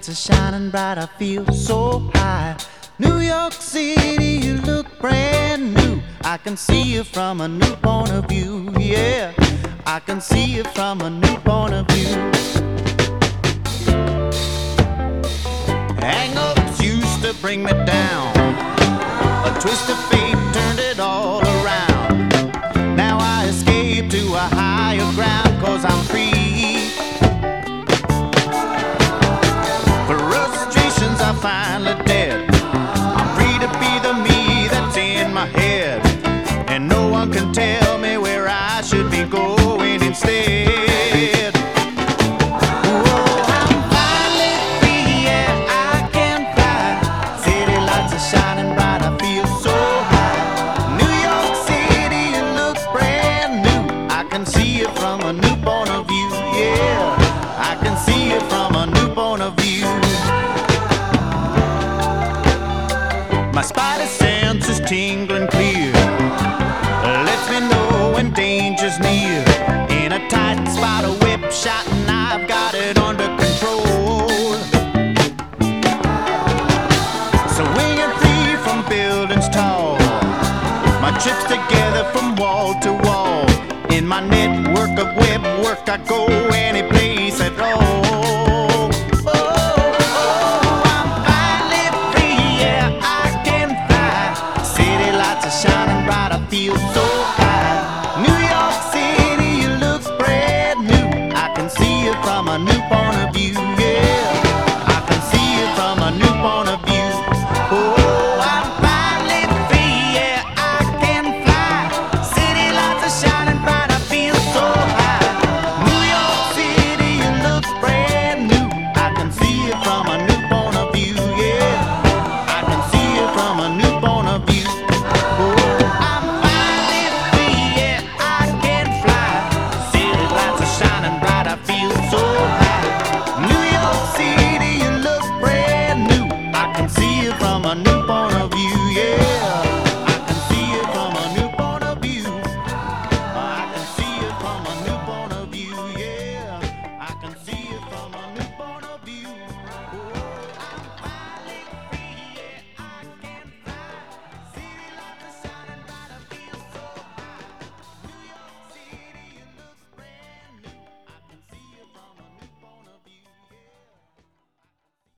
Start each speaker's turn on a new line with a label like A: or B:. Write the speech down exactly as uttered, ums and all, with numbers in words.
A: lights are shining bright, I feel so high. New York City, you look brand new. I can see you from a new point of view, yeah. I can see you from a new point of view. Hang-ups used to bring me down. A twist of fate turned it all around. Now I escape to a higher ground, 'cause I'm free. Frustrations are finally dead. I'm free to be the me that's in my head, and no one can tell me where I should be going instead. Oh, I'm finally free, yeah, I can fly. City lights are shining bright, I feel so high. New York City, you look brand new. I can see you from a new point of view, yeah. I can see you from a new point of view. My spider sense is tingling clear, lets me know when danger's near. In a tight spider web shot, and I've got it under control. Swinging free from buildings tall, my trips together from wall to wall. In my network of web work, I go